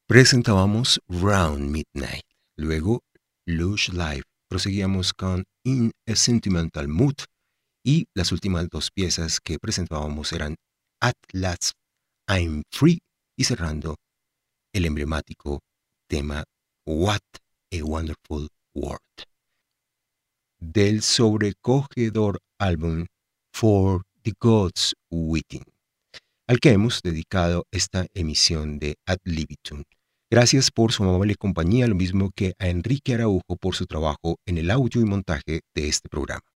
Presentábamos Round Midnight, luego Lush Life, proseguíamos con In a Sentimental Mood y las últimas dos piezas que presentábamos eran At Last I'm Free y cerrando el emblemático tema What a Wonderful World del sobrecogedor álbum For the Gods Waiting, al que hemos dedicado esta emisión de Ad Libitum. Gracias por su amable compañía, lo mismo que a Enrique Araujo por su trabajo en el audio y montaje de este programa.